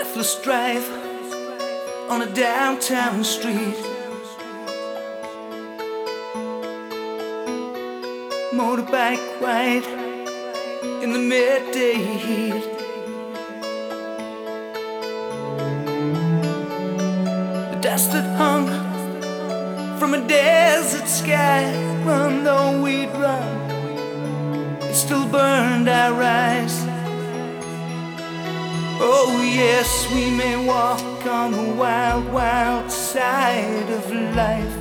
breathless drive on a downtown street. Motorbike ride in the midday heat. The dust that hung from a desert sky, run though we'd run, it still burned our eyes. Oh yes, we may walk on the wild, wild side of life,